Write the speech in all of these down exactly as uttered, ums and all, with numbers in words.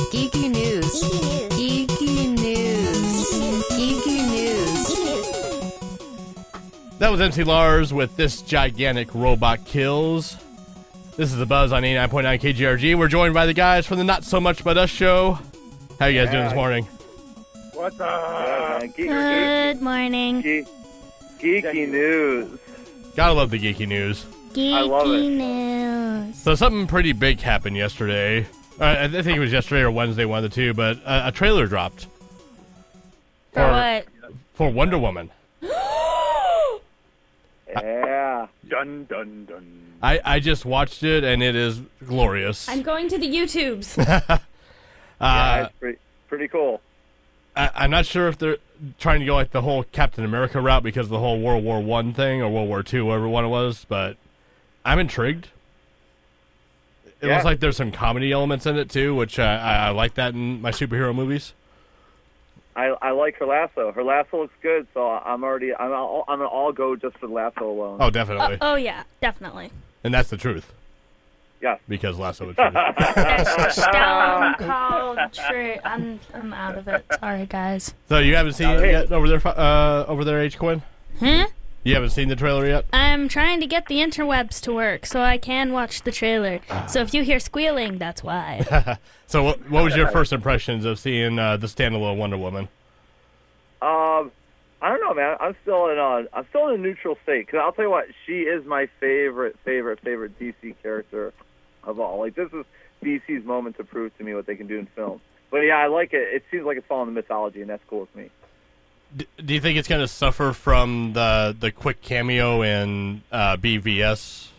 Geeky news. Geeky news. Geeky news. That was M C Lars with This Gigantic Robot Kills. This is The Buzz on eighty-nine point nine K G R G. We're joined by the guys from the Not So Much But Us show. How you guys doing this morning? What's up? Good morning. Ge- geeky news. Gotta love the geeky news. Geeky I love it. news. So something pretty big happened yesterday. Uh, I think it was yesterday or Wednesday, one of the two, but uh, a trailer dropped. For what? For Wonder Woman. Yeah. Dun dun dun. I, I just watched it, and it is glorious. I'm going to the YouTubes. uh, Yeah, it's pretty, pretty cool. I, I'm not sure if they're trying to go like the whole Captain America route because of the whole World War One thing or World War Two, whatever one it was, but I'm intrigued. It Yeah. looks like there's some comedy elements in it too, which uh, I, I like that in my superhero movies. I, I like her lasso. Her lasso looks good, so I'm already I'm all, I'm gonna all go just for the lasso alone. Oh, definitely, oh, yeah, definitely. and that's the truth Yes. because Lasso is truth. That's stone cold true. I'm, I'm out of it. Sorry, guys. So you haven't seen it Hey. yet over there, uh, over there, H Quinn? Huh? You haven't seen the trailer yet? I'm trying to get the interwebs to work so I can watch the trailer. So if you hear squealing, that's why. So what, what was your first impressions of seeing uh, the standalone Wonder Woman? Um, I don't know, man. I'm still in a I'm still in a neutral state because I'll tell you what, she is my favorite, favorite, favorite D C character of all. Like this is D C's moment to prove to me what they can do in film. But yeah, I like it. It seems like it's following the mythology, and that's cool with me. D- do you think it's going to suffer from the the quick cameo in uh, B V S?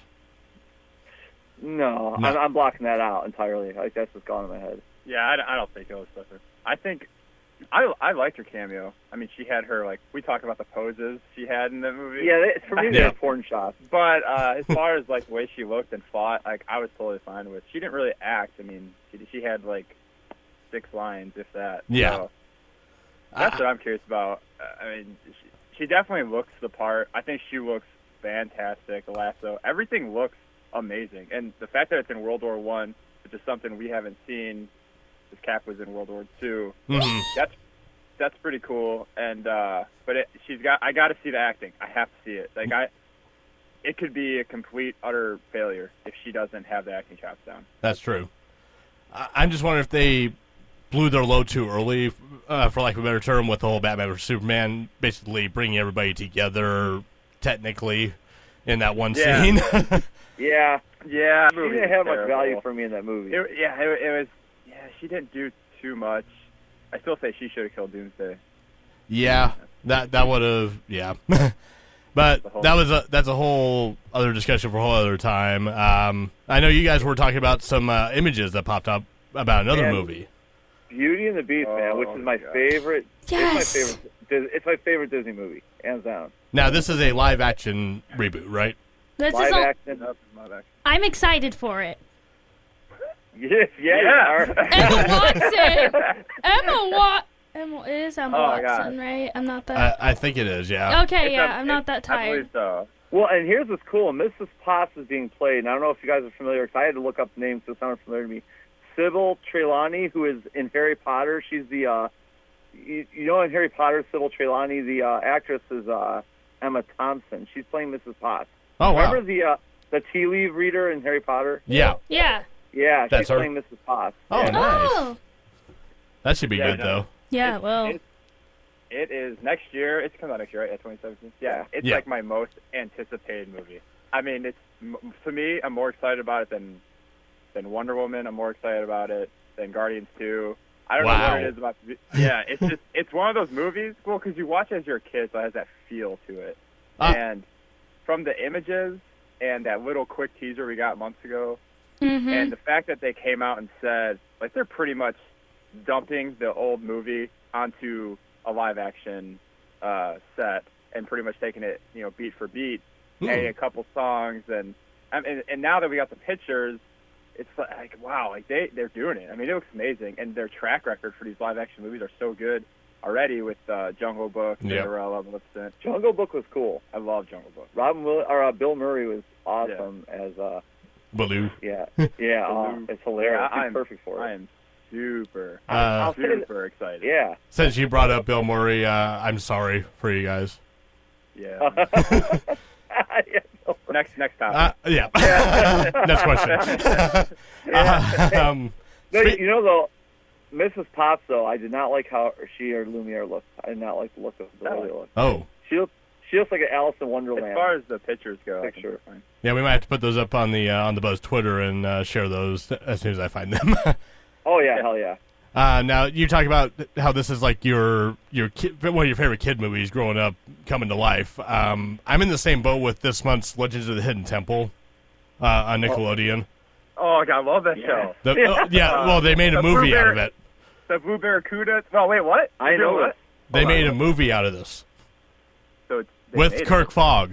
No, No. I'm, I'm blocking that out entirely. Like that's just gone in my head. Yeah, I, don't- I don't think it was suffer. I think I I liked her cameo. I mean, she had her like we talk about the poses she had in the movie. Yeah, they, for me, Yeah. they're porn shots. But uh, as far as like the way she looked and fought, like I was totally fine with. She didn't really act. I mean, she she had like six lines, if that. Yeah. So that's what I'm curious about. Uh, I mean, she, she definitely looks the part. I think she looks fantastic. Lasso, everything looks amazing, and the fact that it's in World War One, which is something we haven't seen. This Cap was in World War Two. Mm-hmm. That's that's pretty cool. And uh, but it, she's got. I got to see the acting. I have to see it. Like I, it could be a complete utter failure if she doesn't have the acting chops down. That's true. I- I'm just wondering if they blew their load too early, uh, for lack of a better term, with the whole Batman versus Superman, basically bringing everybody together technically in that one Yeah. scene. Yeah, Yeah, she didn't have much terrible. value for me in that movie. It, yeah, it, it was. Yeah, she didn't do too much. I still say she should have killed Doomsday. Yeah, that that would have, yeah. But The whole- that was a that's a whole other discussion for a whole other time. Um, I know you guys were talking about some uh, images that popped up about another Man. movie. Beauty and the Beast, man, which Oh, is my God. favorite. Yes. It's my favorite. Dis- It's my favorite Disney movie, hands down. Now this is a live action reboot, right? This Live is all, action. Nope, my bad. I'm excited for it. Yes, yeah, Yeah. you are. Emma Watson! Emma Wat... Emma, it is Emma Oh, my Watson, God. right? I'm not that... I, I think it is, yeah. okay, It's yeah, a- I'm not it's- that I tired. believe so. Well, and here's what's cool. Missus Potts is being played, and I don't know if you guys are familiar, because I had to look up the name because it sounded familiar to me. Sybil Trelawney, who is in Harry Potter. She's the, uh, you, you know in Harry Potter, Sybil Trelawney, the uh, actress is uh, Emma Thompson. She's playing Missus Potts. Oh wow. Remember the uh, the tea leaf reader in Harry Potter? Yeah. Yeah. Yeah, That's she's her? playing Missus Potts. Oh, Yeah. nice. Oh! That should be Yeah, good no. though. Yeah, It's- well... it's- It is next year. It's coming out next year, right? Yeah, twenty seventeen. Yeah, it's Yeah. like my most anticipated movie. I mean, it's m- to me, I'm more excited about it than than Wonder Woman. I'm more excited about it than Guardians two. I don't know Wow. what it is about. The, yeah, it's just it's one of those movies. Well, because you watch it as you're a kid, so it has that feel to it. Ah. And from the images and that little quick teaser we got months ago, Mm-hmm. and the fact that they came out and said, like, they're pretty much dumping the old movie onto a live-action uh, set and pretty much taking it, you know, beat for beat, Hmm. adding a couple songs, and, and and now that we got the pictures, it's like, wow, like they they're doing it. I mean, it looks amazing, and their track record for these live-action movies are so good already with uh, Jungle Book, Yeah. Cinderella, Maleficent. Jungle Book was cool. I love Jungle Book. Robin Will- or uh, Bill Murray was awesome as uh Baloo. yeah yeah uh, Baloo. it's hilarious. Yeah, He's I'm- perfect for I it. am super, Uh, I'll say that- super excited. Yeah. Since you brought up Bill Murray, uh, I'm sorry for you guys. Yeah. Yeah, no. next, next topic. Uh, yeah. Next question. Uh, um, No, spe- you know though, Missus Potts though, I did not like how she or Lumiere looked. I did not like the look of the way they looked. oh, She looks, she looks like an Alice in as Wonderland. far as the pictures go, I think Picture. we're fine. yeah. We might have to put those up on the uh, on the Buzz Twitter and uh, share those as soon as I find them. Oh yeah, hell yeah. Uh, now you talk about how this is like your your kid, one of your favorite kid movies growing up coming to life. Um, I'm in the same boat with this month's Legends of the Hidden Temple uh, on Nickelodeon. Oh, God, I love that show. The, uh, yeah, well, they made a The movie Blue out of Bear- it. The Blue Barracuda. Oh, wait, what? I know what? They Hold made on. a movie out of this So it's, they with made it. Kirk Fogg.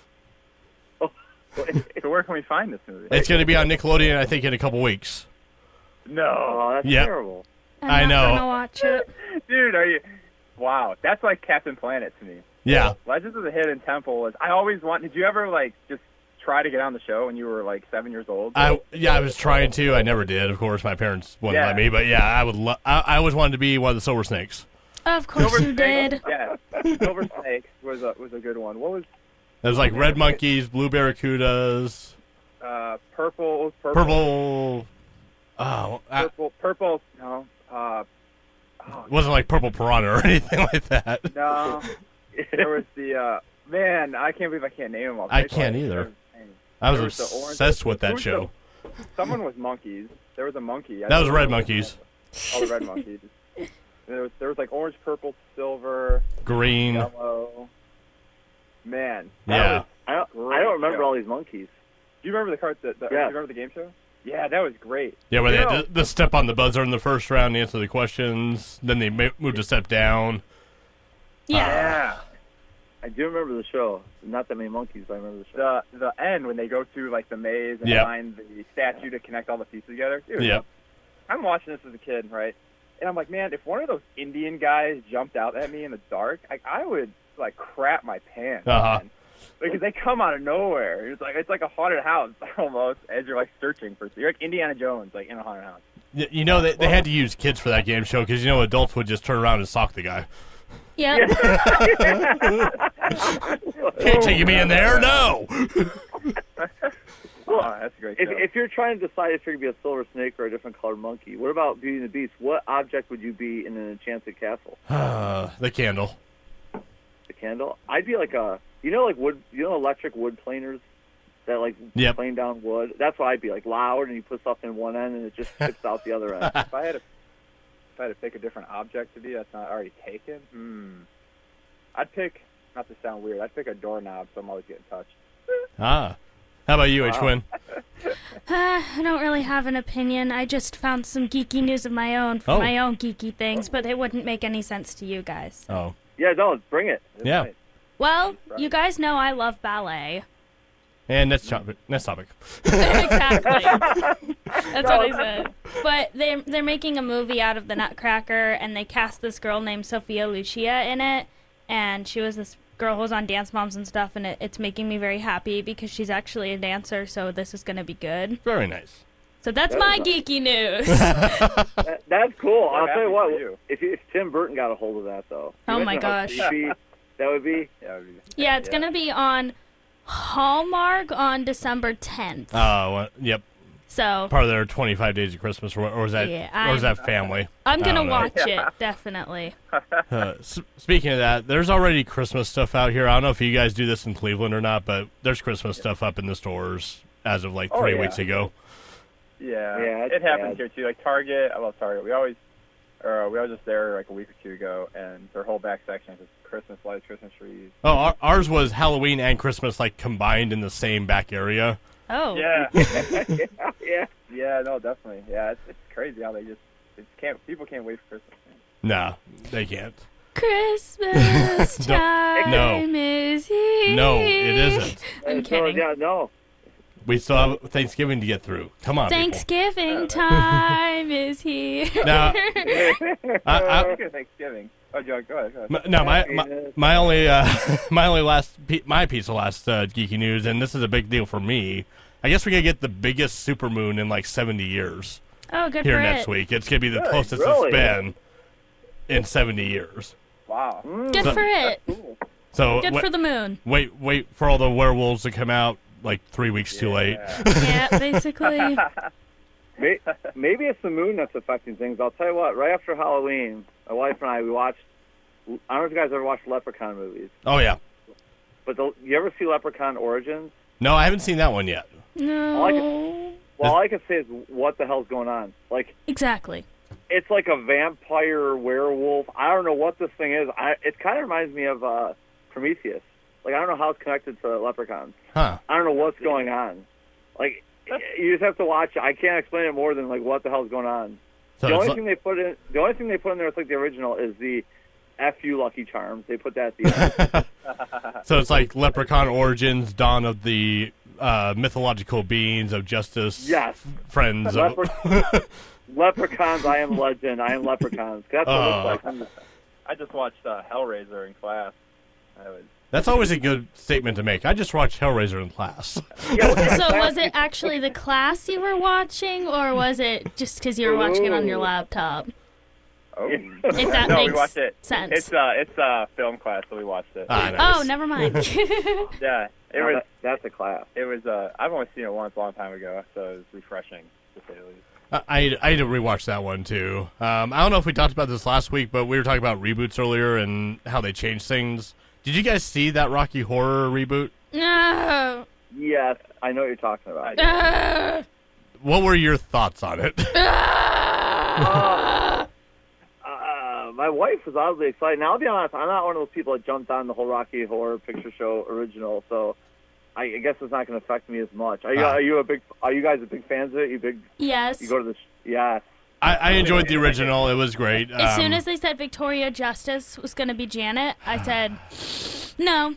So where can we find this movie? It's going to be on Nickelodeon, I think, in a couple weeks. No. Oh, that's Yep. terrible. I'm I not know. gonna watch it. Dude, are you... Wow, that's like Captain Planet to me. Yeah. Legends of the Hidden Temple is... I always want... Did you ever, like, just try to get on the show when you were, like, seven years old? I yeah, I was trying to. I never did. Of course, my parents wouldn't Yeah. let me. But yeah, I would. Lo- I, I always wanted to be one of the Silver Snakes. Of course you Snake? did. Yeah. Silver Snake was a, was a good one. What was... It was like red monkeys, blue barracudas, Uh, purple... Purple... purple. Oh, I, Purple... Purple... No. Uh... Oh, it wasn't like purple piranha or anything like that. no. There was the... Uh, man, I can't believe I can't name them all. I can't either. I was There was the orange- obsessed with who that was show. the- Someone was monkeys. There was a monkey. I That was don't Red know. Monkeys. Oh, the red monkeys. There was there was like orange, purple, silver, Green. yellow. Man. that Yeah. was- I don't, Great I don't remember show. all these monkeys. do you remember the card? The, the, Yeah. Do you remember the game show? Yeah, that was great. Yeah, where they You had know- to, the step on the buzzer in the first round, answer the questions. Then they ma- moved a step down. Yeah. Yeah. I do remember the show. Not that many monkeys, but I remember the show. The the end when they go through like the maze and Yep. find the statue to connect all the pieces together. Dude, Yep. I'm watching this as a kid, right? And I'm like, man, if one of those Indian guys jumped out at me in the dark, I, I would like crap my pants. Uh-huh. man. Because they come out of nowhere. It's like it's like a haunted house almost, as you're like searching for. You're like Indiana Jones, like in a haunted house. Y- You know, they, they had to use kids for that game show because, you know, adults would just turn around and sock the guy. Yep. Can't take me in there? No! Oh, that's a great If, show. if you're trying to decide if you're going to be a silver snake or a different colored monkey, what about Beauty and the Beast? What object would you be in an enchanted castle? Uh, the candle. The candle? I'd be like a, you know, like wood, you know, electric wood planers that like Yep. plane down wood. That's what I'd be, like loud, and you put stuff in one end and it just tips out the other end. if I had to, if I had to pick a different object to be that's not already taken, hmm, I'd pick. Not to sound weird, I'd pick a doorknob, so I'm always getting touched. Ah. How about you, H. Quinn? Uh, I don't really have an opinion. I just found some geeky news of my own for Oh. my own geeky things, but it wouldn't make any sense to you guys. Oh. Yeah, no, bring it. Yeah. Right. Well, you guys know I love ballet. And next topic. Next topic. Exactly. That's what I said. But they're they're making a movie out of the Nutcracker, and they cast this girl named Sophia Lucia in it, and she was this girl who was on Dance Moms and stuff, and it, it's making me very happy because she's actually a dancer, so this is gonna be good. Very nice. So that's That my is geeky news. That, that's cool. I'm I'll tell you happy what. for you. If, if Tim Burton got a hold of that, though. Oh You my guys know how gosh. creepy that would be. Yeah, it would be- Yeah, it's gonna be on Hallmark on December tenth. Oh, uh, yep. So Part of their twenty-five Days of Christmas, or, or is that, Yeah, or is I'm- that family? I'm I gonna don't know. watch it, definitely. Uh, s- speaking of that, there's already Christmas stuff out here. I don't know if you guys do this in Cleveland or not, but there's Christmas stuff up in the stores as of like Oh, three yeah. weeks ago. Yeah, Yeah, it's it happens bad. here too. Like Target, I love Target. We always, or uh, we were just there like a week or two ago, and their whole back section is just Christmas lights, Christmas trees. Oh, our, ours was Halloween and Christmas like combined in the same back area. Oh. Yeah, Yeah. yeah, no, definitely. Yeah, it's, it's crazy how they just it can't. People can't wait for Christmas. Nah, they can't. Christmas Don't- time no. is here. No, it isn't. I'm No, kidding. yeah, no. We still have Thanksgiving to get through. Come on, people. Thanksgiving time is here. Now, I, I, Speaking of Thanksgiving, oh, Joe, go ahead. Go ahead. My- No, my, my my only uh, my only last pe- my piece of last uh, geeky news, and this is a big deal for me. I guess we're gonna get the biggest supermoon in like seventy years. Oh, good here for next it. week. It's gonna be the Really? closest Really? it's been in seventy years. Wow. Good So- for it. So Good wa- for the moon. wait, wait for all the werewolves to come out like three weeks too late. Yeah, basically. May- Maybe it's the moon that's affecting things. I'll tell you what. Right after Halloween, my wife and I we watched. I don't know if you guys ever watched Leprechaun movies, Oh yeah. but the, you ever see Leprechaun Origins? No, I haven't seen that one yet. No. I like Well, all I can say is, what the hell's going on? Like, Exactly. it's like a vampire werewolf. I don't know what this thing is. I it kind of reminds me of uh, Prometheus. Like, I don't know how it's connected to leprechauns. Huh. I don't know what's going on. Like, you just have to watch it. I can't explain it more than like what the hell's going on. So the it's only li- thing they put in, the only thing they put in there that's like the original is the F you Lucky Charms. They put that at the end. So it's like Leprechaun Origins, Dawn of the uh, mythological beings of justice. Yes. Friends of. Lepre- Leprechauns, I am legend. I am leprechauns. That's what Uh. it looks like. I just watched uh, Hellraiser in class. I was, That's always a good statement to make. I just watched Hellraiser in class. Yeah, So was it actually the class you were watching, or was it just because you were watching it on your Ooh. laptop? oh. If that no, we makes watched it. sense. It's uh, it's uh, film class, so we watched it. Ah, nice. Oh, never mind. Yeah, it No, was. that- that's a class. It was. Uh, I've only seen it once, a long time ago, so it was refreshing to say the least. I, I I need to rewatch that one too. Um, I don't know if we talked about this last week, but we were talking about reboots earlier and how they change things. Did you guys see that Rocky Horror reboot? No. Yes, I know what you're talking about. Ah. What were your thoughts on it? Uh, uh, my wife was oddly excited. Now, I'll be honest, I'm not one of those people that jumped on the whole Rocky Horror Picture Show original, so I, I guess it's not going to affect me as much. Are you, Ah. are you a big? Are you guys a big fans of it? You big? Yes. You go to the? Sh- yes. I, I enjoyed the original. It was great. As soon Um, as they said Victoria Justice was going to be Janet, I said, no.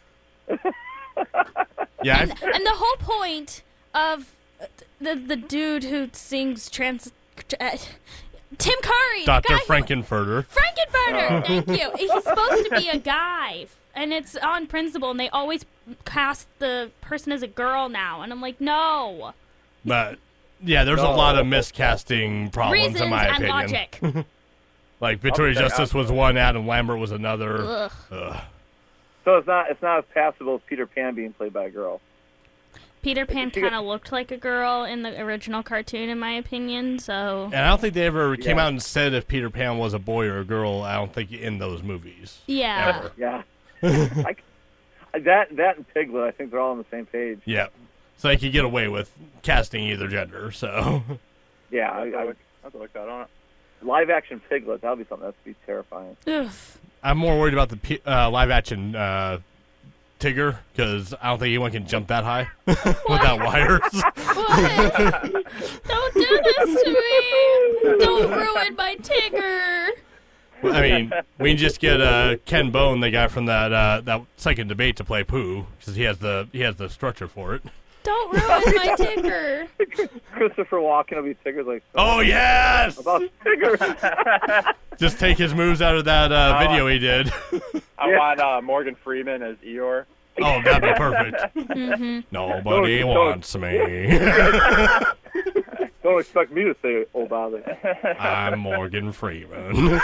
yeah, And, I- and the whole point of the the dude who sings trans, uh, Tim Curry, Doctor the guy who- Frankenfurter. Frankenfurter. Thank you. He's supposed to be a guy, and it's on principle. And they always cast the person as a girl now, and I'm like, no. But yeah, there's a lot of miscasting problems Reasons in my and opinion. logic. Like Victoria Okay, Justice was one, Adam Lambert was another. Ugh. Ugh. So it's not. It's not as passable as Peter Pan being played by a girl. Peter Pan She got- kind of looked like a girl in the original cartoon, in my opinion. So And I don't think they ever came Yeah. out and said if Peter Pan was a boy or a girl. I don't think in those movies. yeah. Ever. Yeah. I, that that and Piglet, I think they're all on the same page. Yeah. So they could get away with casting either gender. So Yeah. I I, have to I, look, I have to look that on it. live action Piglet. That would be something that'd be terrifying. Ugh. I'm more worried about the P- uh, live action uh, Tigger because I don't think anyone can jump that high without wires. What? Don't do this to me! Don't ruin my Tigger! I mean, we can just get uh, Ken Bone, the guy from that uh, that second debate, to play Pooh because he has the he has the structure for it. Don't ruin my Tigger! Christopher Walken will be Tigger's like. Oh yes! About Tigger. Just take his moves out of that uh, video he did. I Yeah. want uh, Morgan Freeman as Eeyore. Oh, that'd be perfect. Mm-hmm. Nobody Don't- wants me. Don't expect me to say old Bobby. I'm Morgan Freeman.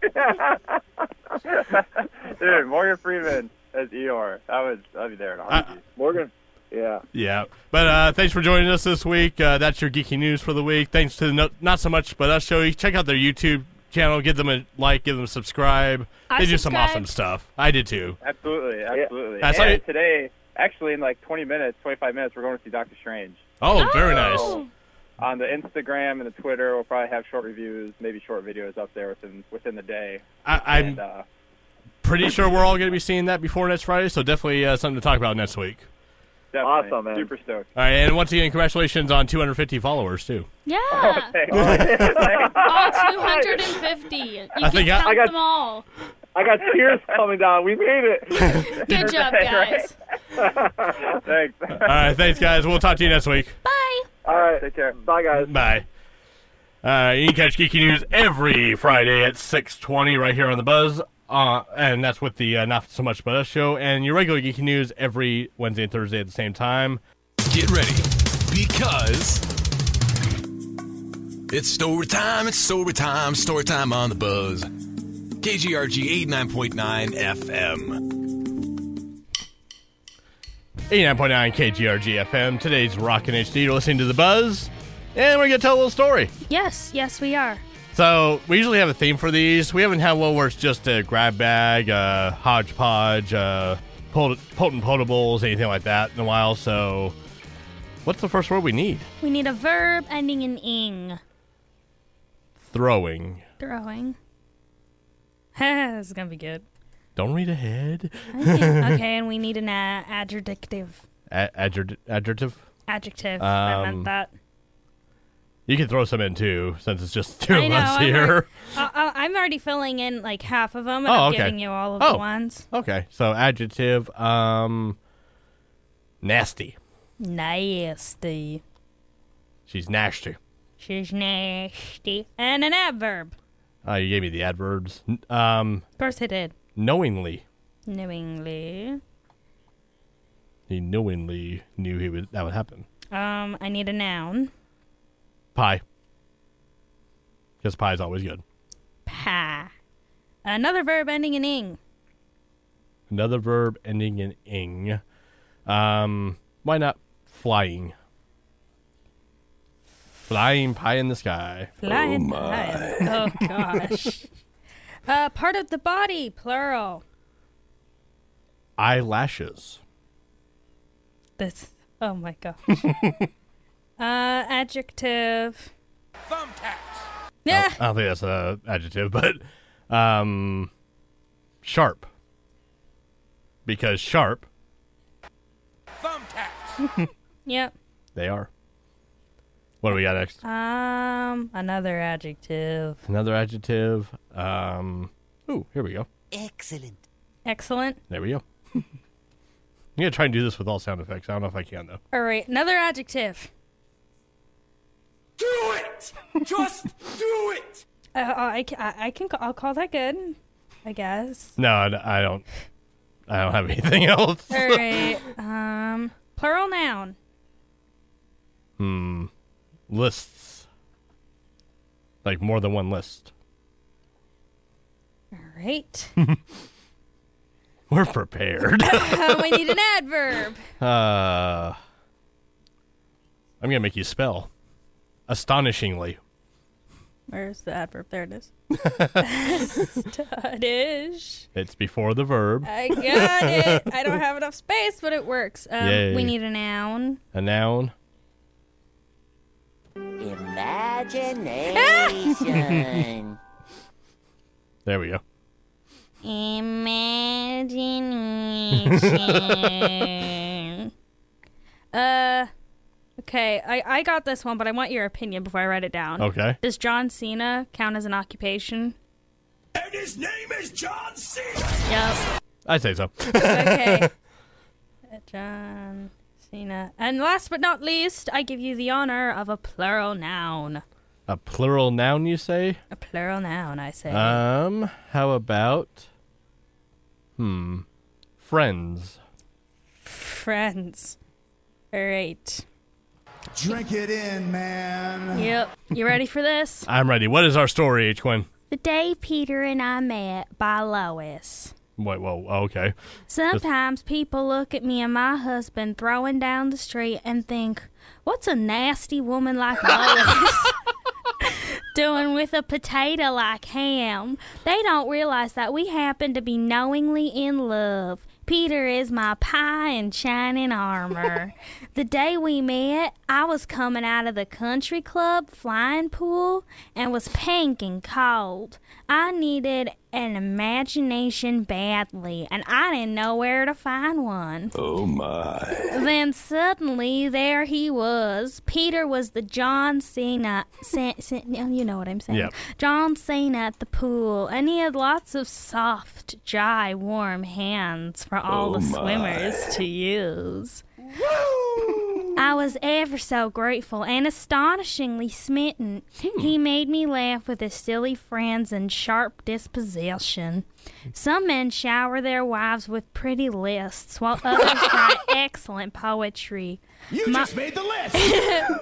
Dude, Morgan Freeman as Eeyore. That was that'd be there in a heartbeat. Morgan. Yeah. Yeah. But uh, thanks for joining us this week. Uh, that's your geeky news for the week. Thanks to the no- Not So Much But Us show. Check out their YouTube channel. Give them a like. Give them a subscribe. I They do some subscribed. awesome stuff. I did too. Absolutely, absolutely. That's and like- today, actually, in like twenty minutes, twenty-five minutes, we're going to see Doctor Strange. Oh, very nice. Oh. On the Instagram and the Twitter, we'll probably have short reviews, maybe short videos up there within within the day. I- I'm and, uh, pretty sure we're all going to be seeing that before next Friday, so definitely uh, something to talk about next week. definitely. Awesome, man. Super stoked. All right, and once again, congratulations on two hundred fifty followers, too. Yeah! Thanks. All two hundred fifty. You I can think I- count I got- them all. I got tears coming down. We made it. Good job, guys. Thanks. All right, thanks, guys. We'll talk to you next week. Bye! All right. Take care. Bye, guys. Bye. Uh, you can catch Geeky News every Friday at six twenty right here on The Buzz. Uh, and that's with the uh, Not So Much But Us show. And your regular Geeky News every Wednesday and Thursday at the same time. Get ready, because It's story time, it's story time, story time on the buzz. K G R G eighty-nine point nine F M. eighty-nine point nine K G R G F M. Today's Rockin' H D. You're listening to The Buzz. And we're going to tell a little story. Yes, yes, we are. So, we usually have a theme for these. We haven't had one where it's just a grab bag, a hodgepodge, uh, pot- potent potables, anything like that in a while. So, what's the first word we need? We need a verb ending in ing. Throwing. Throwing. This is going to be good. Don't read ahead. Okay, okay, and we need an uh, adjective. A- adjert- adjective? Adjective. I Um, meant that. You can throw some in, too, since it's just two I of know, us I'm here. already, I, I- I'm already filling in like half of them, and Oh, I'm okay. giving you all of Oh. the ones. Okay, so adjective, um, nasty. Nasty. She's nasty. She's nasty. And an adverb. Uh, you gave me the adverbs. N- Um, Of course I did. knowingly. Knowingly. He knowingly knew he would that would happen. Um, I need a noun. Pie. Because pie is always good. Pie. Another verb ending in ing. Another verb ending in ing. Um, why not flying? Flying pie in the sky. Flying pie. Oh, gosh. uh, part of the body, plural. Eyelashes. This. Oh, my gosh. uh, adjective. Yeah. I don't think that's an adjective, but um, sharp. Because sharp, Yep. they are. What do we got next? Um, another adjective. Another adjective. Um, ooh, here we go. Excellent. Excellent. There we go. I'm going to try and do this with all sound effects. I don't know if I can, though. All right, another adjective. Do it! Just do it! Uh, I, ca- I, I can. ca- I'll call that good. I guess. No, I I don't. I don't have anything else. All right. Um, plural noun. Hmm. Lists. Like more than one list. All right. We're prepared. um, I need an adverb. uh, I'm going to make you spell. Astonishingly. Where's the adverb? There it is. Astonish. It's before the verb. I got it. I don't have enough space, but it works. Um, Yay. we need a noun. A noun. Imagination. There we go. Imagination. uh, okay, I, I got this one, but I want your opinion before I write it down. Okay. Does John Cena count as an occupation? And his name is John Cena! Yep. I'd say so. Okay. Uh, John Cena. And last but not least, I give you the honor of a plural noun. A plural noun, you say? A plural noun, I say. Um, how about, hmm, friends. Friends. All right. Drink it in, man. Yep. You ready for this? I'm ready. What is our story, H. Quinn? The day Peter and I met by Lois. Wait, whoa, okay. Sometimes people look at me and my husband throwing down the street and think, what's a nasty woman like Lois doing with a potato like ham? They don't realize that we happen to be knowingly in love. Peter is my pie in shining armor. The day we met, I was coming out of the country club flying pool and was pink and cold. I needed an imagination badly, and I didn't know where to find one. Oh my. Then suddenly, there he was. Peter was the John Cena. Cena, Cena you know what I'm saying. Yep. John Cena at the pool, and he had lots of soft, dry, warm hands for all Oh the my. swimmers to use. I was ever so grateful and astonishingly smitten. He made me laugh with his silly friends and sharp disposition. Some men shower their wives with pretty lists, while others write excellent poetry. You My- just made the list.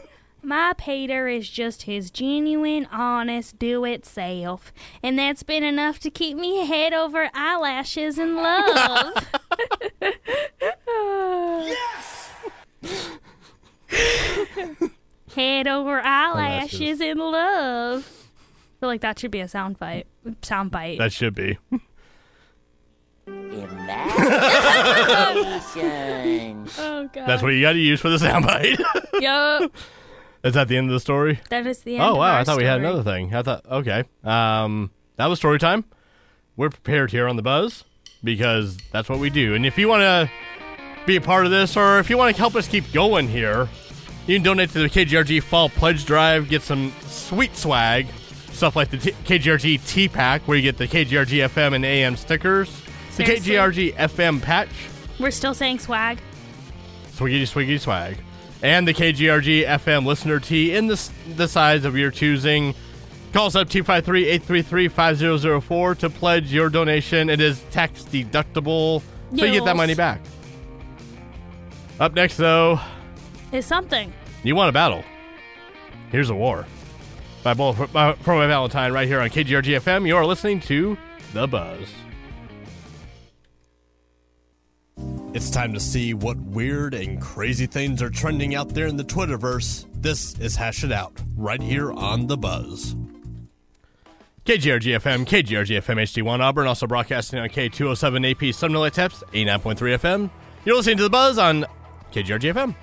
My Peter is just his genuine, honest, do-it-self. And that's been enough to keep me head over eyelashes in love. Yes! Head over eyelashes in love. I feel like that should be a sound bite. Sound bite. That should be. Imagination. Oh, God. That's what you got to use for the soundbite. Yup. Is that the end of the story? That is the end Oh, of wow. our I thought we had story. another thing. I thought, okay. Um, that was story time. We're prepared here on The Buzz because that's what we do. And if you want to be a part of this or if you want to help us keep going here, you can donate to the K G R G Fall Pledge Drive, get some sweet swag, stuff like the T- K G R G T-Pack, where you get the K G R G F M and A M stickers, the K G R G F M patch, We're still saying swag. Swiggity Swiggity Swag, and the K G R G F M listener tee in the, s- the size of your choosing. Call us up two five three, eight three three, five zero zero four to pledge your donation. It is tax deductible, so you get that Yes. money back. Up next, though, Is something. you want a battle. Here's a war. By Bullet for, by, for my Valentine right here on K G R G F M. You are listening to The Buzz. It's time to see what weird and crazy things are trending out there in the Twitterverse. This is Hash It Out, right here on The Buzz. K G R G F M, K G R G F M H D one Auburn, also broadcasting on K two oh seven A P Sumner Taps, eighty-nine point three F M. You're listening to The Buzz on K G R G F M.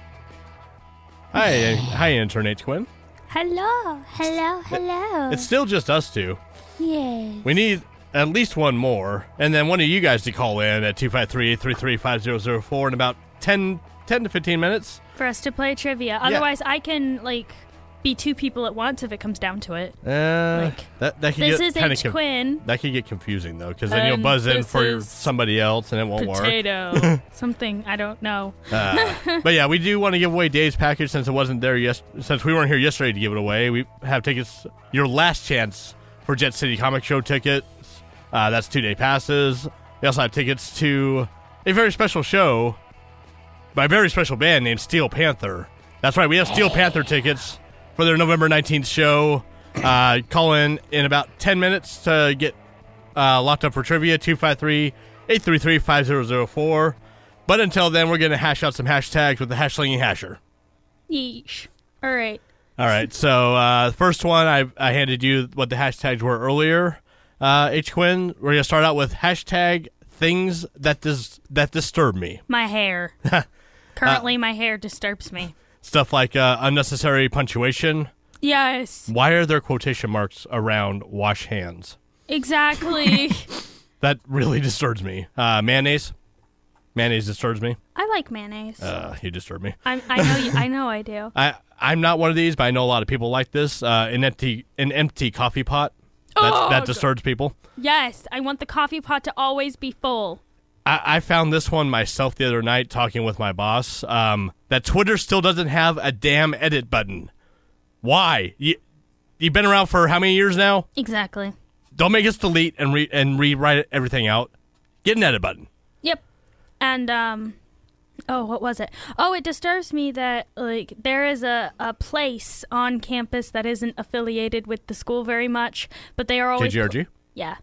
Hi, hi, intern H. Quinn. Hello. Hello. Hello. It's still just us two. Yes. We need at least one more, and then one of you guys to call in at two five three, eight three three, five zero zero four in about ten, ten to fifteen minutes. For us to play trivia. Otherwise, I can, like, be two people at once if it comes down to it. Uh, Like, that that could This get is kinda H. conf- Quinn. That could get confusing though, because then you'll And buzz in this for is somebody else, and it won't work. Potato. Something. I don't know. Uh, but yeah, we do want to give away Dave's package since it wasn't there yes since we weren't here yesterday to give it away. We have tickets. Your last chance for Jet City Comic Show tickets. Uh, that's two day passes. We also have tickets to a very special show by a very special band named Steel Panther. That's right, we have Steel Panther tickets for their November nineteenth show. Uh, call in in about ten minutes to get uh, locked up for trivia. two five three, eight three three, five zero zero four. But until then, we're going to hash out some hashtags with the Hashslinging Hasher. Yeesh. All right. All right, so uh, the first one, I, I handed you what the hashtags were earlier. Uh, H. Quinn, we're going to start out with hashtag things that dis- that disturb me. My hair. Currently, my hair disturbs me. Stuff like uh, unnecessary punctuation. Yes. Why are there quotation marks around wash hands? Exactly. That really disturbs me. Uh, mayonnaise. Mayonnaise disturbs me. I like mayonnaise. Uh, you disturb me. I'm, I know. You, I know. I do. I I'm not one of these, but I know a lot of people like this. Uh, an empty an empty coffee pot. That, Oh, that God. disturbs people. Yes. I want the coffee pot to always be full. I, I found this one myself the other night talking with my boss. Um, that Twitter still doesn't have a damn edit button. Why? You you've been around for how many years now? Exactly. Don't make us delete and re- and rewrite everything out. Get an edit button. Yep. And um oh, what was it? Oh, it disturbs me that like there is a, a place on campus that isn't affiliated with the school very much, but they are always K G R G? Yeah.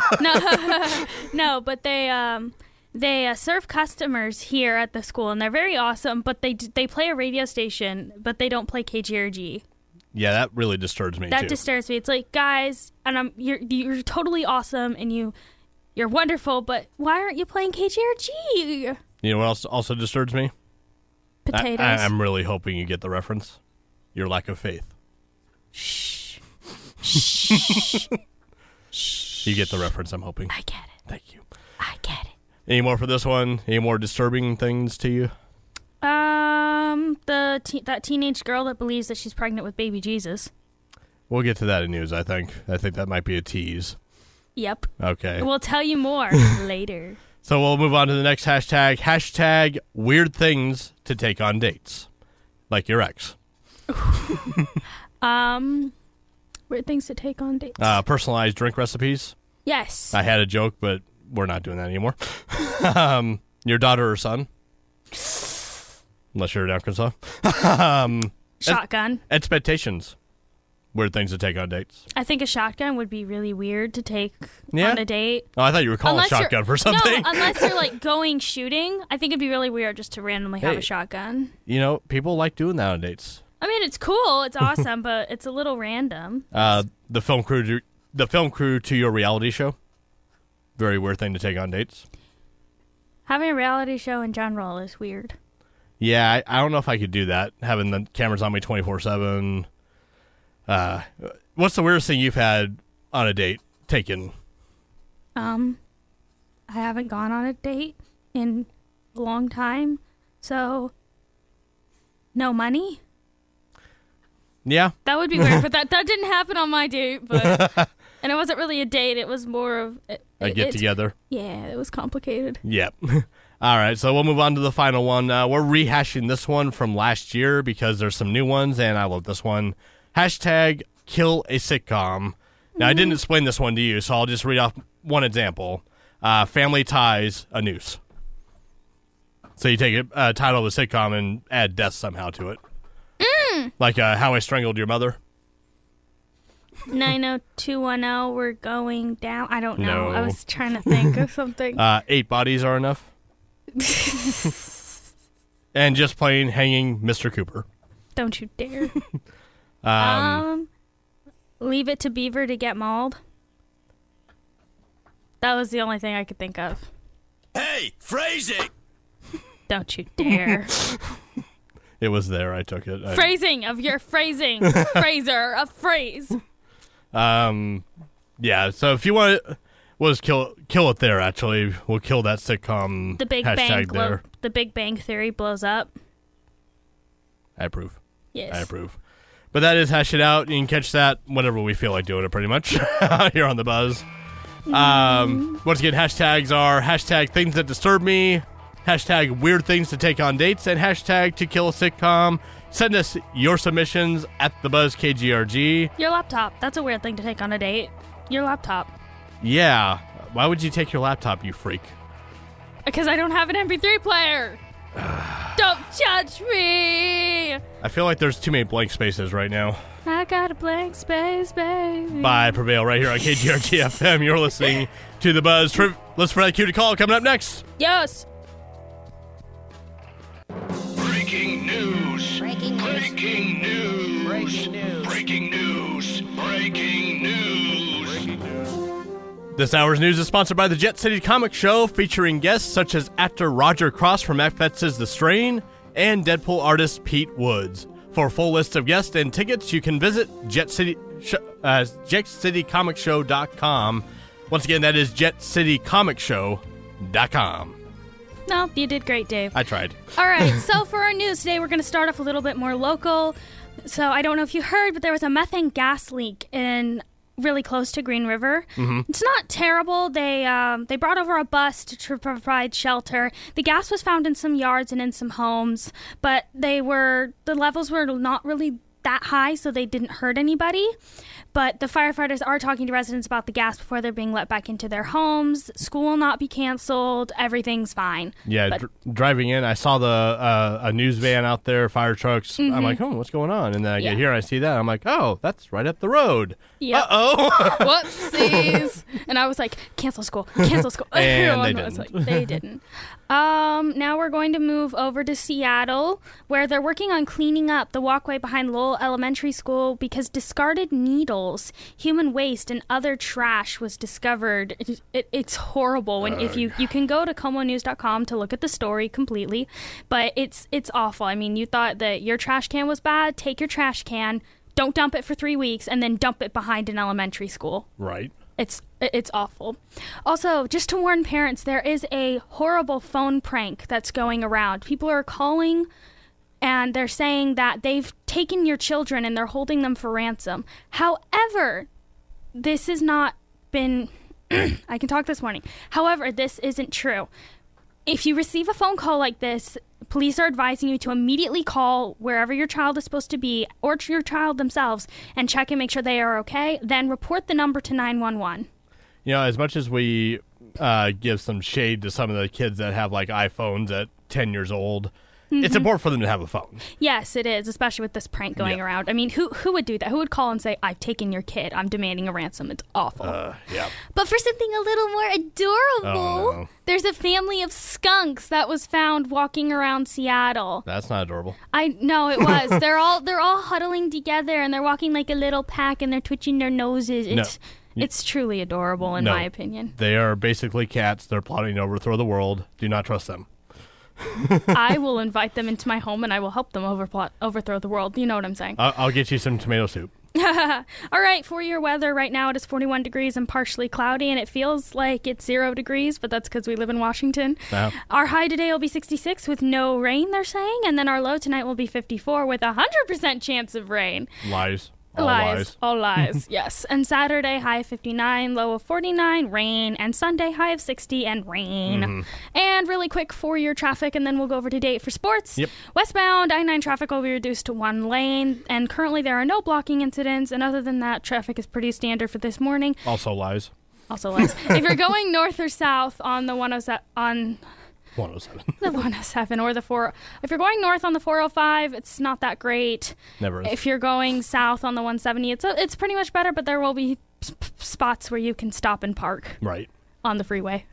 no. no, but they um they uh, serve customers here at the school and they're very awesome, but they d- they play a radio station, but they don't play K G R G. Yeah, that really disturbs me That too. disturbs me. It's like, guys, and I'm you're you're totally awesome and you you're wonderful, but why aren't you playing K G R G? You know what else also disturbs me? Potatoes. I, I, I'm really hoping you get the reference. Your lack of faith. Shh. Shh. You get the reference, I'm hoping. I get it. Thank you. I get it. Any more for this one? Any more disturbing things to you? Um, the te- that teenage girl that believes that she's pregnant with baby Jesus. We'll get to that in news, I think. I think that might be a tease. Yep. Okay. We'll tell you more later. So we'll move on to the next hashtag. Hashtag weird things to take on dates. Like your ex. Um, weird things to take on dates. Uh, personalized drink recipes. Yes. I had a joke, but we're not doing that anymore. um, your daughter or son. Unless you're in Arkansas. um, Shotgun. Expectations. Weird things to take on dates. I think a shotgun would be really weird to take Yeah? on a date. Oh, I thought you were calling Unless you're- shotgun for something. No, unless you're like going shooting. I think it'd be really weird just to randomly have Hey. a shotgun. You know, people like doing that on dates. I mean, it's cool, it's awesome, but it's a little random. Uh, the film crew, to, the film crew to your reality show. Very weird thing to take on dates. Having a reality show in general is weird. Yeah, I, I don't know if I could do that. Having the cameras on me twenty-four seven. Uh, what's the weirdest thing you've had on a date taken? Um, I haven't gone on a date in a long time, so no money. Yeah. That would be weird, but that, that didn't happen on my date. But and it wasn't really a date; it was more of it, A it- get it's- together. Yeah, it was complicated. Yep. All right, so we'll move on to the final one. Uh, we're rehashing this one from last year because there's some new ones, and I love this one. Hashtag kill a sitcom. Now, I didn't explain this one to you, so I'll just read off one example. Uh, Family Ties, a noose. So you take a uh, title of a sitcom and add death somehow to it. Mm. Like uh, How I Strangled Your Mother. nine oh two one oh, we're going down. I don't know. No. I was trying to think of something. Uh, eight Bodies Are Enough. And just plain hanging Mister Cooper. Don't you dare. Um, um, leave it to Beaver to get mauled. That was the only thing I could think of. Hey, phrasing! Don't you dare. it was there. I took it. I- Phrasing of your phrasing. Phraser, a phrase. Um, yeah. So if you want, to, we'll just kill kill it there. Actually, we'll kill that sitcom The Big hashtag Bang glo- there. The Big Bang Theory blows up. I approve. Yes. I approve. But that is Hash It Out. You can catch that whenever we feel like doing it, pretty much here on the Buzz. Um, once again, hashtags are hashtag things that disturb me, hashtag weird things to take on dates, and hashtag to kill a sitcom. Send us your submissions at the Buzz K G R G. Your laptop. That's a weird thing to take on a date. Your laptop. Yeah. Why would you take your laptop, you freak? Because I don't have an M P three player. Don't judge me. I feel like there's too many blank spaces right now. I got a blank space, baby. By Prevail right here on K G R G F M. You're listening to the Buzz. Tri- Listen for that cue to call coming up next. Yes. Breaking news. Breaking news. Breaking news. Breaking news. Breaking news. Breaking news. This hour's news is sponsored by the Jet City Comic Show, featuring guests such as actor Roger Cross from F X's The Strain and Deadpool artist Pete Woods. For a full list of guests and tickets, you can visit Jet City, sh- uh, jet city comic show dot com. Once again, that is jet city comic show dot com. No, you did great, Dave. I tried. All right, so for our news today, we're going to start off a little bit more local. So I don't know if you heard, but there was a methane gas leak in really close to Green River. Mhm. It's not terrible. They um, they brought over a bus to tr- provide shelter. The gas was found in some yards and in some homes, but they were the levels were not really that high, so they didn't hurt anybody. But the firefighters are talking to residents about the gas before they're being let back into their homes. School will not be canceled. Everything's fine. Yeah, But- dr- driving in, I saw the uh, a news van out there, fire trucks. I'm Mhm. like, oh, what's going on? And then I Yeah. get here, I see that. I'm like, oh, that's right up the road. Yep. Uh-oh. Whoopsies. And I was like, cancel school, cancel school. And they Everyone was didn't. like, they didn't. Um, now we're going to move over to Seattle, where they're working on cleaning up the walkway behind Lowell Elementary School because discarded needles, human waste, and other trash was discovered. It, it, it's horrible. When if you you can go to como news dot com to look at the story completely, but it's it's awful. I mean, you thought that your trash can was bad. Take your trash can. Don't dump it for three weeks and then dump it behind an elementary school. Right. It's it's awful. Also, just to warn parents, there is a horrible phone prank that's going around. People are calling and they're saying that they've taken your children and they're holding them for ransom. However, this has not been I can talk this morning. However, this isn't true. If you receive a phone call like this, police are advising you to immediately call wherever your child is supposed to be or to your child themselves and check and make sure they are okay. Then report the number to nine one one. You know, as much as we uh, give some shade to some of the kids that have like iPhones at ten years old, it's important for them to have a phone. Yes, it is, especially with this prank going Yeah. around. I mean, who who would do that? Who would call and say, "I've taken your kid. I'm demanding a ransom." It's awful. Uh, yeah. But for something a little more adorable, Oh, no. there's a family of skunks that was found walking around Seattle. That's not adorable. I know it was. they're all they're all huddling together and they're walking like a little pack and they're twitching their noses. No. It's it's truly adorable in No. my opinion. They are basically cats. They're plotting to overthrow the world. Do not trust them. I will invite them into my home and I will help them overplot, overthrow the world. You know what I'm saying. I'll, I'll get you some tomato soup. All right, for your weather right now, it is forty-one degrees and partially cloudy, and it feels like it's zero degrees, but that's because we live in Washington. Wow. Our high today will be sixty-six with no rain, they're saying, and then our low tonight will be fifty-four with a one hundred percent chance of rain. Lies. All lies. lies. All lies, yes. And Saturday, high of fifty-nine, low of forty-nine, rain. And Sunday, high of sixty and rain. Mm-hmm. And really quick for your traffic, and then we'll go over to date for sports. Yep. Westbound, I nine traffic will be reduced to one lane. And currently there are no blocking incidents. And other than that, traffic is pretty standard for this morning. Also lies. Also lies. If you're going north or south on the one oh seven, on one oh seven. the one oh seven or the four, if you're going north on the four oh five, it's not that great. Never is. If you're going south on the one seventy, it's a, it's pretty much better, but there will be sp- spots where you can stop and park Right. on the freeway,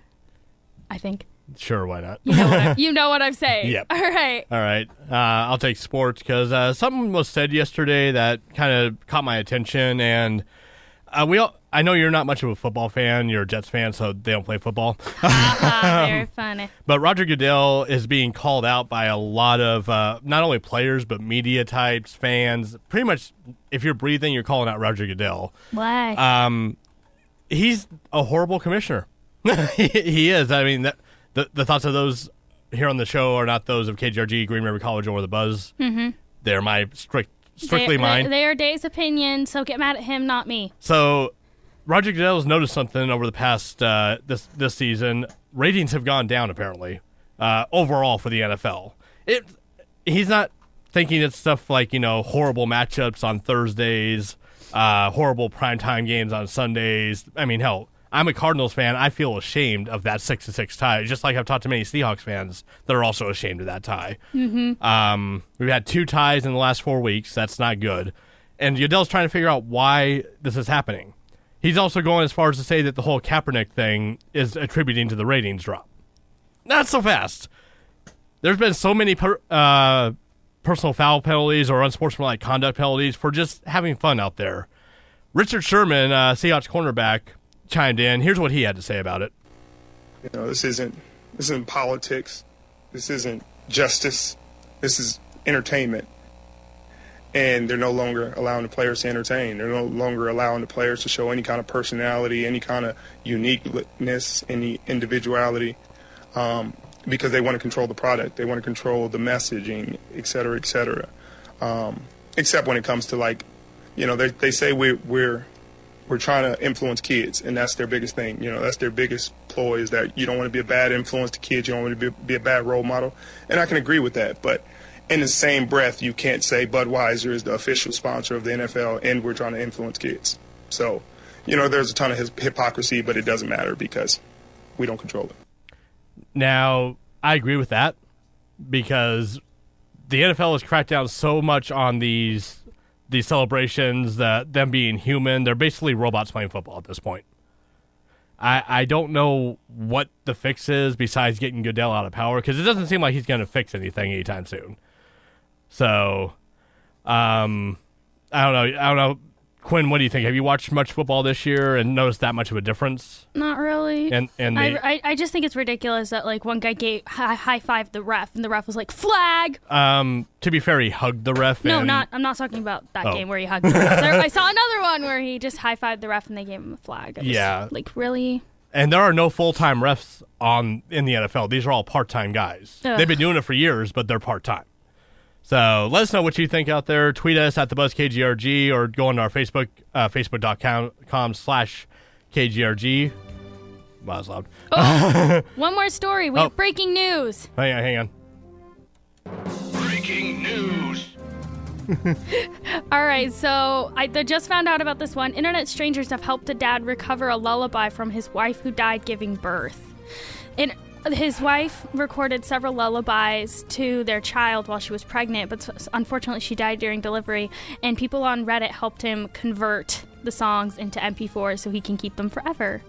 I think. Sure, why not? You know what, I, you know what I'm saying. Yep. All right. All right. Uh, I'll take sports because uh, something was said yesterday that kind of caught my attention. And uh, we all, I know you're not much of a football fan. You're a Jets fan, so they don't play football. Uh-huh, very funny. But Roger Goodell is being called out by a lot of uh, not only players, but media types, fans. Pretty much, if you're breathing, you're calling out Roger Goodell. Why? Um, he's a horrible commissioner. he, he is. I mean, that, the the thoughts of those here on the show are not those of K G R G, Green River College, or the Buzz. Mm-hmm. They're my strict, strictly they, mine. They, they are Dave's opinion, so get mad at him, not me. So, Roger Goodell's noticed something over the past uh, this this season. Ratings have gone down apparently uh, overall for the N F L. It he's not thinking it's stuff like, you know, horrible matchups on Thursdays, uh, horrible primetime games on Sundays. I mean, hell, I'm a Cardinals fan. I feel ashamed of that six to six tie, just like I've talked to many Seahawks fans that are also ashamed of that tie. Mm-hmm. Um, we've had two ties in the last four weeks. That's not good. And Goodell's trying to figure out why this is happening. He's also going as far as to say that the whole Kaepernick thing is attributing to the ratings drop. Not so fast. There's been so many per, uh, personal foul penalties or unsportsmanlike conduct penalties for just having fun out there. Richard Sherman, uh, Seahawks cornerback, chimed in. Here's what he had to say about it. You know, this isn't this isn't politics. This isn't justice. This is entertainment. And they're no longer allowing the players to entertain. They're no longer allowing the players to show any kind of personality, any kind of uniqueness, any individuality, um, because they want to control the product. They want to control the messaging, et cetera, et cetera. Um, except when it comes to, like, you know, they they say we're we're we're trying to influence kids, and that's their biggest thing. You know, that's their biggest ploy, is that you don't want to be a bad influence to kids. You don't want to be, be a bad role model. And I can agree with that, but in the same breath, you can't say Budweiser is the official sponsor of the N F L and we're trying to influence kids. So, you know, there's a ton of hypocrisy, but it doesn't matter because we don't control it. Now, I agree with that because the N F L has cracked down so much on these these celebrations, that them being human. They're basically robots playing football at this point. I, I don't know what the fix is besides getting Goodell out of power, because it doesn't seem like he's going to fix anything anytime soon. So, um, I don't know. I don't know. Quinn, what do you think? Have you watched much football this year and noticed that much of a difference? Not really. And and the, I, I, I just think it's ridiculous that, like, one guy gave high, high fived the ref, and the ref was like, flag. um, to be fair, he hugged the ref. No, and, not. I'm not talking about that Oh. game where he hugged the ref. There, I saw another one where he just high fived the ref and they gave him a flag. I was Yeah. Like, really? And there are no full time refs on in the N F L. These are all part time guys. Ugh. They've been doing it for years, but they're part time. So let us know what you think out there. Tweet us at the Buzz K G R G or go on our Facebook, uh, facebook.com slash KGRG. Wow, that's loud. Oh, one more story. We Oh. have breaking news. Hang on, hang on. Breaking news. All right, so I th- just found out about this one. Internet strangers have helped a dad recover a lullaby from his wife who died giving birth. In- His wife recorded several lullabies to their child while she was pregnant, but s- unfortunately she died during delivery, and people on Reddit helped him convert the songs into M P fours so he can keep them forever.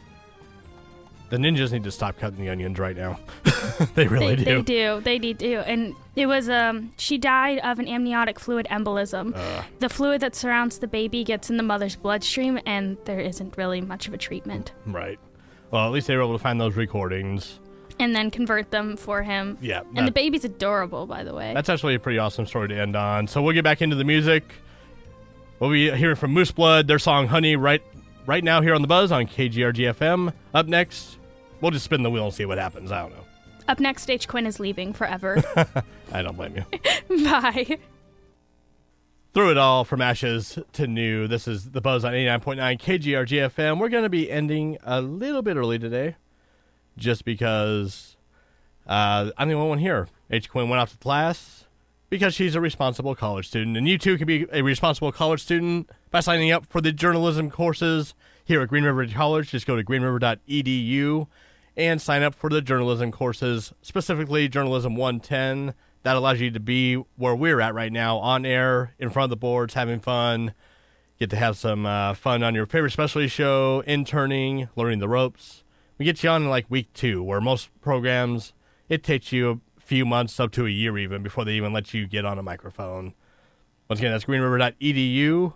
The ninjas need to stop cutting the onions right now. They really they, do. They do. They need to. And it was, um, she died of an amniotic fluid embolism. Uh. The fluid that surrounds the baby gets in the mother's bloodstream, and there isn't really much of a treatment. Right. Well, at least they were able to find those recordings. And then convert them for him. Yeah. And that- the baby's adorable, by the way. That's actually a pretty awesome story to end on. So we'll get back into the music. We'll be hearing from Moose Blood, their song Honey, right right now here on The Buzz on K G R G F M. Up next, we'll just spin the wheel and see what happens. I don't know. Up next, H. Quinn is leaving forever. I don't blame you. Bye. Through it all, from ashes to new, this is The Buzz on eighty-nine point nine K G R G F M. We're going to be ending a little bit early today, just because uh, I'm the only one here. H. Quinn went off to class because she's a responsible college student. And you too can be a responsible college student by signing up for the journalism courses here at Green River College. Just go to green river dot e d u and sign up for the journalism courses, specifically Journalism one ten. That allows you to be where we're at right now, on air, in front of the boards, having fun. Get to have some uh, fun on your favorite specialty show, interning, learning the ropes. We get you on in like week two, where most programs, it takes you a few months up to a year even before they even let you get on a microphone. Once again, that's green river dot e d u.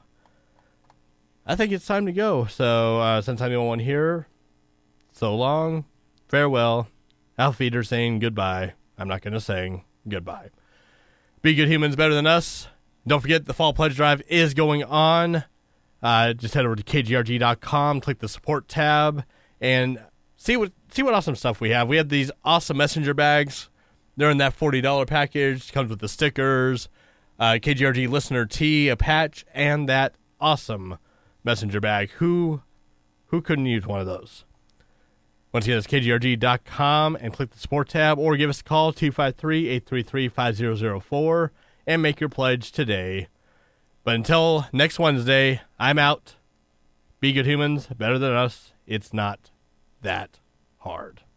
I think it's time to go. So uh, since I'm the only one here, so long, farewell. Alf Eater saying goodbye. I'm not going to sing goodbye. Be good humans, better than us. Don't forget the Fall Pledge Drive is going on. Uh, just head over to k g r g dot com, click the support tab, and see what see what awesome stuff we have. We have these awesome messenger bags. They're in that forty dollars package. Comes with the stickers, uh, K G R G listener tee, a patch, and that awesome messenger bag. Who who couldn't use one of those? Once again, it's k g r g dot com and click the support tab, or give us a call, two five three, eight three three, five zero zero four, and make your pledge today. But until next Wednesday, I'm out. Be good humans, better than us. It's not that hard.